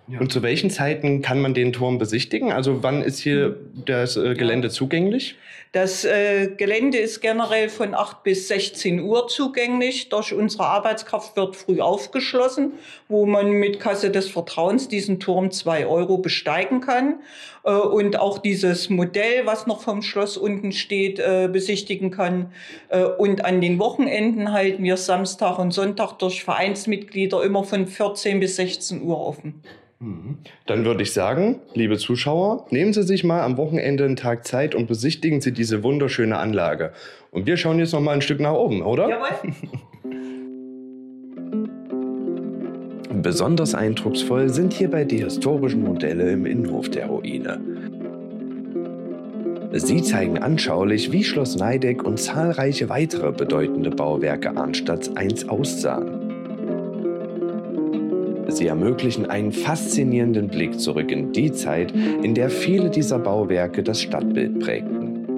Ja. Und zu welchen Zeiten kann man den Turm besichtigen? Also wann ist hier das äh, Gelände zugänglich? Das äh, Gelände ist generell von acht bis sechzehn Uhr zugänglich. Durch unsere Arbeitskraft wird früh aufgeschlossen, wo man mit Kasse des Vertrauens diesen Turm zwei Euro besteigen kann. Äh, und auch dieses Modell, was noch vom Schloss unten steht, äh, besichtigen kann. Äh, und an den Wochenenden halten wir Samstag und Sonntag durch Vereinsmitglieder immer von vierzehn bis sechzehn Uhr offen. Dann würde ich sagen, liebe Zuschauer, nehmen Sie sich mal am Wochenende einen Tag Zeit und besichtigen Sie diese wunderschöne Anlage. Und wir schauen jetzt noch mal ein Stück nach oben, oder? Jawohl. Besonders eindrucksvoll sind hierbei die historischen Modelle im Innenhof der Ruine. Sie zeigen anschaulich, wie Schloss Neideck und zahlreiche weitere bedeutende Bauwerke Arnstadts einst aussahen. Sie ermöglichen einen faszinierenden Blick zurück in die Zeit, in der viele dieser Bauwerke das Stadtbild prägten.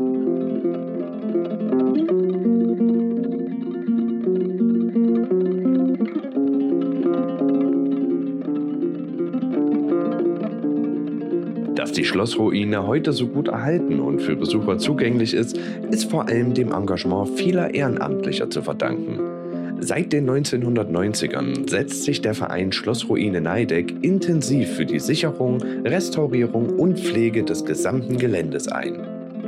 Dass die Schlossruine heute so gut erhalten und für Besucher zugänglich ist, ist vor allem dem Engagement vieler Ehrenamtlicher zu verdanken. Seit den neunzehnhundertneunzigern setzt sich der Verein Schlossruine Neideck intensiv für die Sicherung, Restaurierung und Pflege des gesamten Geländes ein.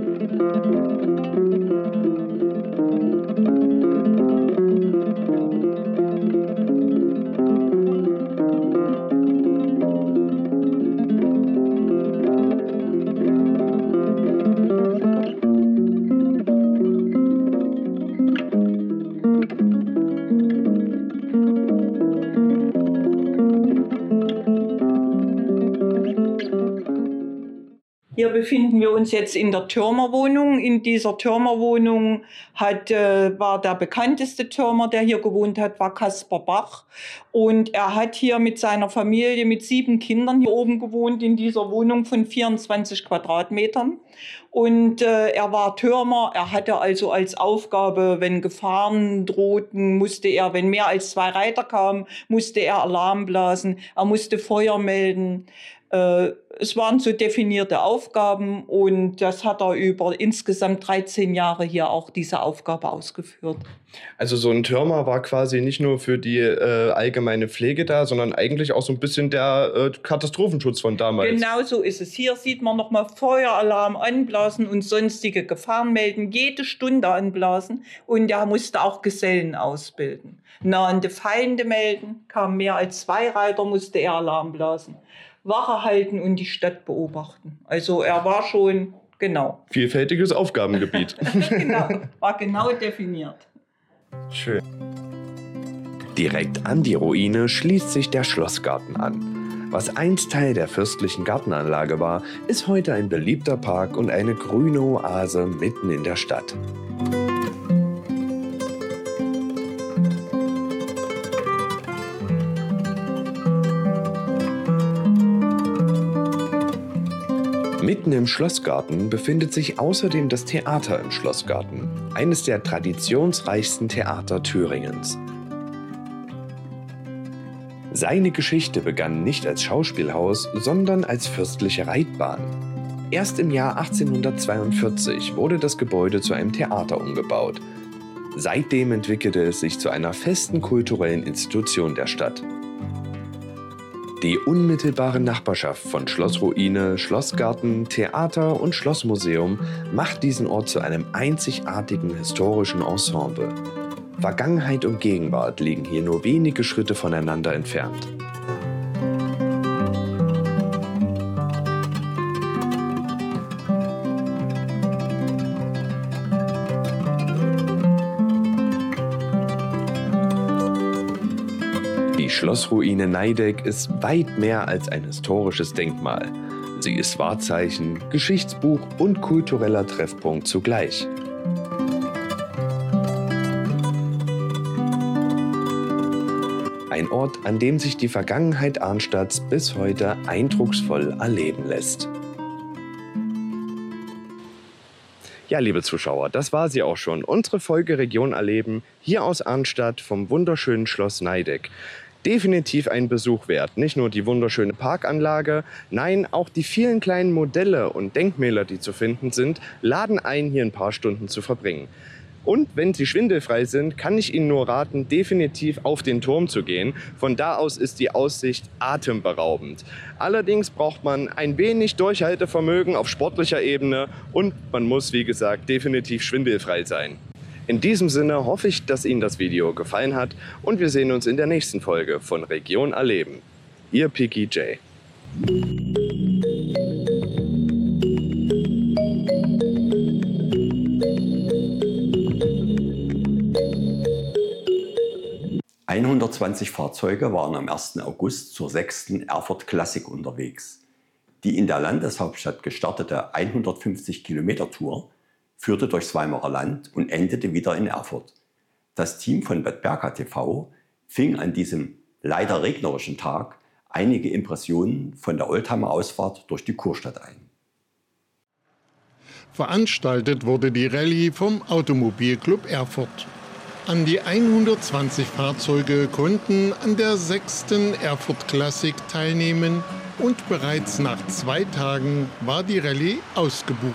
Hier befinden wir uns jetzt in der Türmerwohnung. In dieser Türmerwohnung hat, äh, war der bekannteste Türmer, der hier gewohnt hat, war Kaspar Bach. Und er hat hier mit seiner Familie, mit sieben Kindern hier oben gewohnt, in dieser Wohnung von vierundzwanzig Quadratmetern. Und äh, er war Türmer, er hatte also als Aufgabe, wenn Gefahren drohten, musste er, wenn mehr als zwei Reiter kamen, musste er Alarm blasen, er musste Feuer melden. Äh, es waren so definierte Aufgaben und das hat er über insgesamt dreizehn Jahre hier auch diese Aufgabe ausgeführt. Also so ein Türmer war quasi nicht nur für die äh, allgemeine Pflege da, sondern eigentlich auch so ein bisschen der äh, Katastrophenschutz von damals. Genau so ist es. Hier sieht man nochmal Feueralarm anblasen und sonstige Gefahren melden, jede Stunde anblasen. Und er musste auch Gesellen ausbilden. Nahende Feinde melden, kamen mehr als zwei Reiter, musste er Alarm blasen. Wache halten und die Stadt beobachten. Also er war schon, genau. Vielfältiges Aufgabengebiet. Genau, war genau definiert. Schön. Direkt an die Ruine schließt sich der Schlossgarten an. Was einst Teil der fürstlichen Gartenanlage war, ist heute ein beliebter Park und eine grüne Oase mitten in der Stadt. Mitten im Schlossgarten befindet sich außerdem das Theater im Schlossgarten, eines der traditionsreichsten Theater Thüringens. Seine Geschichte begann nicht als Schauspielhaus, sondern als fürstliche Reitbahn. Erst im Jahr achtzehnhundertzweiundvierzig wurde das Gebäude zu einem Theater umgebaut. Seitdem entwickelte es sich zu einer festen kulturellen Institution der Stadt. Die unmittelbare Nachbarschaft von Schlossruine, Schlossgarten, Theater und Schlossmuseum macht diesen Ort zu einem einzigartigen historischen Ensemble. Vergangenheit und Gegenwart liegen hier nur wenige Schritte voneinander entfernt. Die Schlossruine Neideck ist weit mehr als ein historisches Denkmal. Sie ist Wahrzeichen, Geschichtsbuch und kultureller Treffpunkt zugleich. Ein Ort, an dem sich die Vergangenheit Arnstadts bis heute eindrucksvoll erleben lässt. Ja, liebe Zuschauer, das war sie auch schon. Unsere Folge Region erleben, hier aus Arnstadt vom wunderschönen Schloss Neideck. definitiv ein Besuch wert. Nicht nur die wunderschöne Parkanlage, nein, auch die vielen kleinen Modelle und Denkmäler, die zu finden sind, laden ein, hier ein paar Stunden zu verbringen. Und wenn Sie schwindelfrei sind, kann ich Ihnen nur raten, definitiv auf den Turm zu gehen. Von da aus ist die Aussicht atemberaubend. Allerdings braucht man ein wenig Durchhaltevermögen auf sportlicher Ebene und man muss, wie gesagt, definitiv schwindelfrei sein. In diesem Sinne hoffe ich, dass Ihnen das Video gefallen hat und wir sehen uns in der nächsten Folge von Region Erleben. Ihr Piki J. hundertzwanzig Fahrzeuge waren am ersten August zur sechsten Erfurt Classic unterwegs. Die in der Landeshauptstadt gestartete hundertfünfzig Kilometer Tour führte durchs Weimarer Land und endete wieder in Erfurt. Das Team von Bad Berka T V fing an diesem leider regnerischen Tag einige Impressionen von der Oldtimer-Ausfahrt durch die Kurstadt ein. Veranstaltet wurde die Rallye vom Automobilclub Erfurt. An die hundertzwanzig Fahrzeuge konnten an der sechsten Erfurt Classic teilnehmen und bereits nach zwei Tagen war die Rallye ausgebucht.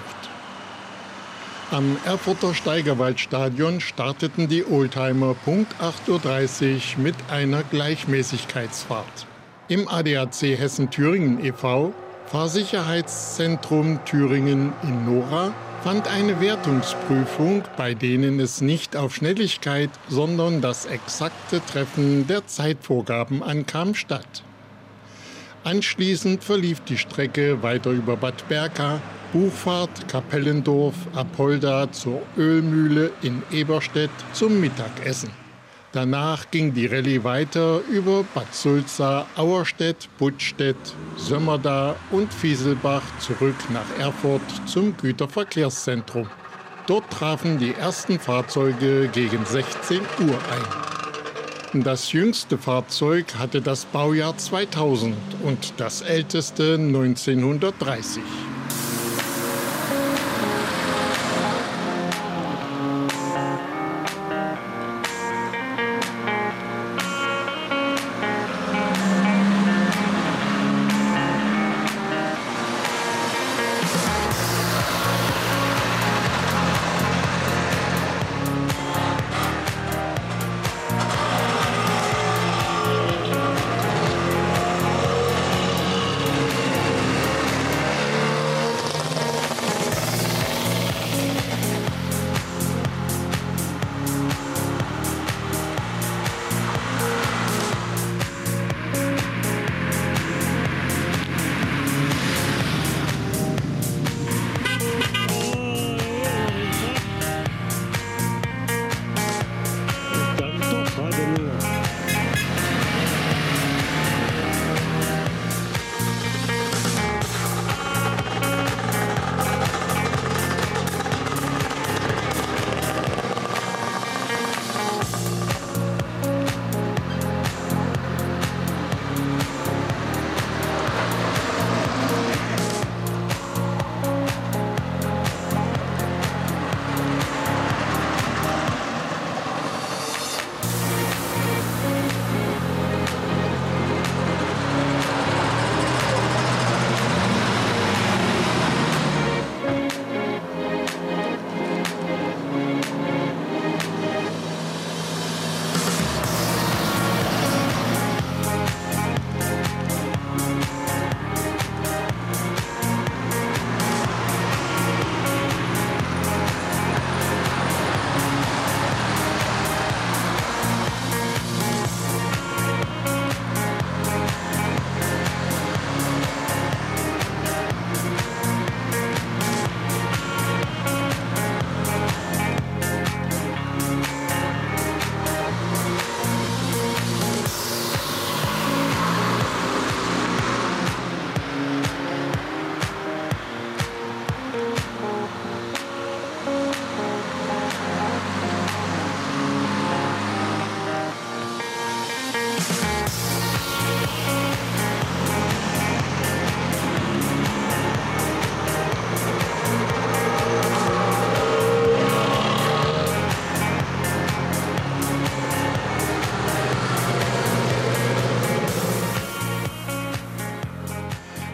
Am Erfurter Steigerwaldstadion starteten die Oldtimer Punkt acht Uhr dreißig mit einer Gleichmäßigkeitsfahrt. Im A D A C Hessen-Thüringen e V, Fahrsicherheitszentrum Thüringen in Nora, fand eine Wertungsprüfung, bei denen es nicht auf Schnelligkeit, sondern das exakte Treffen der Zeitvorgaben ankam, statt. Anschließend verlief die Strecke weiter über Bad Berka, Buchfahrt, Kapellendorf, Apolda zur Ölmühle in Eberstedt zum Mittagessen. Danach ging die Rallye weiter über Bad Sulza, Auerstedt, Buttstedt, Sömmerda und Fieselbach zurück nach Erfurt zum Güterverkehrszentrum. Dort trafen die ersten Fahrzeuge gegen sechzehn Uhr ein. Das jüngste Fahrzeug hatte das Baujahr zweitausend und das älteste neunzehnhundertdreißig.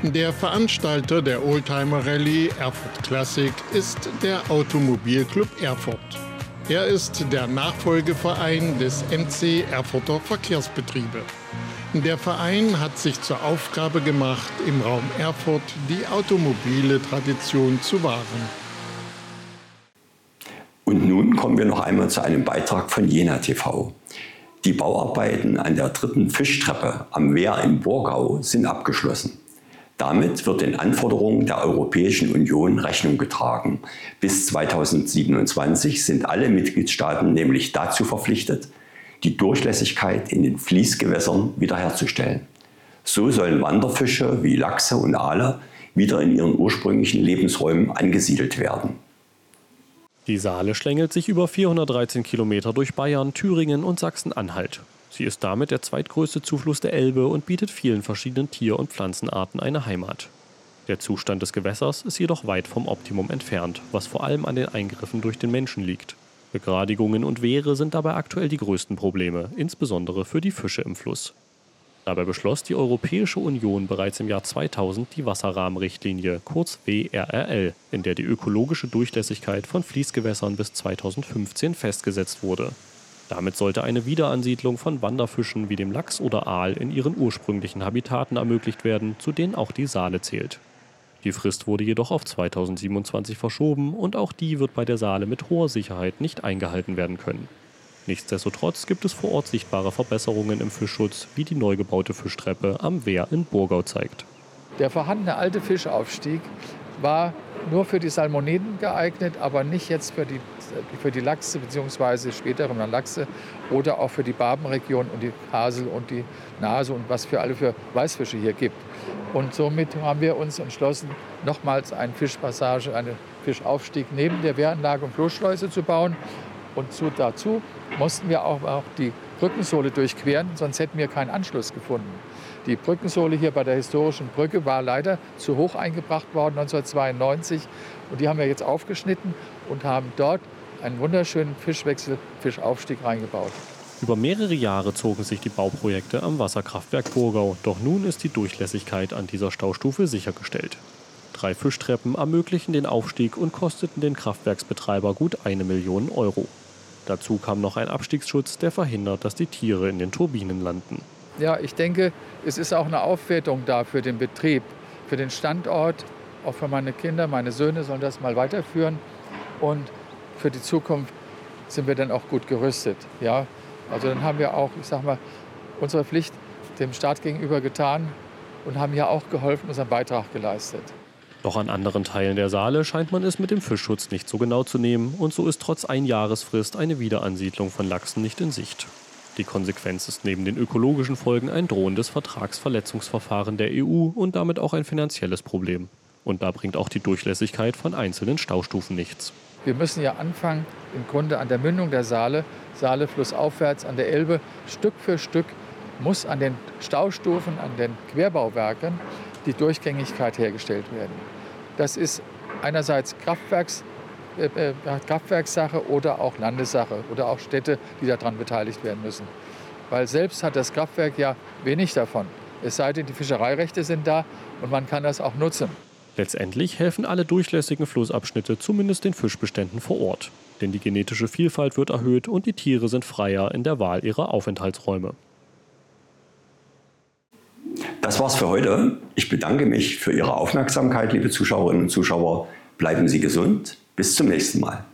Der Veranstalter der Oldtimer Rallye Erfurt Classic ist der Automobilclub Erfurt. Er ist der Nachfolgeverein des M C Erfurter Verkehrsbetriebe. Der Verein hat sich zur Aufgabe gemacht, im Raum Erfurt die automobile Tradition zu wahren. Und nun kommen wir noch einmal zu einem Beitrag von Jena T V. Die Bauarbeiten an der dritten Fischtreppe am Wehr in Burgau sind abgeschlossen. Damit wird den Anforderungen der Europäischen Union Rechnung getragen. Bis zweitausendsiebenundzwanzig sind alle Mitgliedstaaten nämlich dazu verpflichtet, die Durchlässigkeit in den Fließgewässern wiederherzustellen. So sollen Wanderfische wie Lachse und Aale wieder in ihren ursprünglichen Lebensräumen angesiedelt werden. Die Saale schlängelt sich über vierhundertdreizehn Kilometer durch Bayern, Thüringen und Sachsen-Anhalt. Sie ist damit der zweitgrößte Zufluss der Elbe und bietet vielen verschiedenen Tier- und Pflanzenarten eine Heimat. Der Zustand des Gewässers ist jedoch weit vom Optimum entfernt, was vor allem an den Eingriffen durch den Menschen liegt. Begradigungen und Wehre sind dabei aktuell die größten Probleme, insbesondere für die Fische im Fluss. Dabei beschloss die Europäische Union bereits im Jahr zweitausend die Wasserrahmenrichtlinie, kurz W R R L, in der die ökologische Durchlässigkeit von Fließgewässern bis zweitausendfünfzehn festgesetzt wurde. Damit sollte eine Wiederansiedlung von Wanderfischen wie dem Lachs oder Aal in ihren ursprünglichen Habitaten ermöglicht werden, zu denen auch die Saale zählt. Die Frist wurde jedoch auf zweitausendsiebenundzwanzig verschoben und auch die wird bei der Saale mit hoher Sicherheit nicht eingehalten werden können. Nichtsdestotrotz gibt es vor Ort sichtbare Verbesserungen im Fischschutz, wie die neu gebaute Fischtreppe am Wehr in Burgau zeigt. Der vorhandene alte Fischaufstieg war nur für die Salmoniden geeignet, aber nicht jetzt für die, für die Lachse bzw. späteren Lachse oder auch für die Barbenregion und die Hasel und die Nase und was für alle für Weißfische hier gibt. Und somit haben wir uns entschlossen, nochmals eine Fischpassage, einen Fischaufstieg neben der Wehranlage und Floßschleuse zu bauen. Und zu, dazu mussten wir auch, auch die Brückensohle durchqueren, sonst hätten wir keinen Anschluss gefunden. Die Brückensohle hier bei der historischen Brücke war leider zu hoch eingebracht worden neunzehnhundertzweiundneunzig. Und die haben wir jetzt aufgeschnitten und haben dort einen wunderschönen Fischwechsel, Fischaufstieg reingebaut. Über mehrere Jahre zogen sich die Bauprojekte am Wasserkraftwerk Burgau. Doch nun ist die Durchlässigkeit an dieser Staustufe sichergestellt. Drei Fischtreppen ermöglichen den Aufstieg und kosteten den Kraftwerksbetreiber gut eine Million Euro. Dazu kam noch ein Abstiegsschutz, der verhindert, dass die Tiere in den Turbinen landen. Ja, ich denke, es ist auch eine Aufwertung da für den Betrieb, für den Standort. Auch für meine Kinder, meine Söhne sollen das mal weiterführen. Und für die Zukunft sind wir dann auch gut gerüstet. Ja? Also dann haben wir auch, ich sag mal, unsere Pflicht dem Staat gegenüber getan und haben ja auch geholfen, unseren Beitrag geleistet. Doch an anderen Teilen der Saale scheint man es mit dem Fischschutz nicht so genau zu nehmen und so ist trotz Einjahresfrist eine Wiederansiedlung von Lachsen nicht in Sicht. Die Konsequenz ist neben den ökologischen Folgen ein drohendes Vertragsverletzungsverfahren der E U und damit auch ein finanzielles Problem. Und da bringt auch die Durchlässigkeit von einzelnen Staustufen nichts. Wir müssen ja anfangen, im Grunde an der Mündung der Saale, Saale flussaufwärts an der Elbe, Stück für Stück muss an den Staustufen, an den Querbauwerken die Durchgängigkeit hergestellt werden. Das ist einerseits Kraftwerks, äh, Kraftwerkssache oder auch Landessache oder auch Städte, die daran beteiligt werden müssen. Weil selbst hat das Kraftwerk ja wenig davon. Es sei denn, die Fischereirechte sind da und man kann das auch nutzen. Letztendlich helfen alle durchlässigen Flussabschnitte zumindest den Fischbeständen vor Ort. Denn die genetische Vielfalt wird erhöht und die Tiere sind freier in der Wahl ihrer Aufenthaltsräume. Das war's für heute. Ich bedanke mich für Ihre Aufmerksamkeit, liebe Zuschauerinnen und Zuschauer. Bleiben Sie gesund. Bis zum nächsten Mal.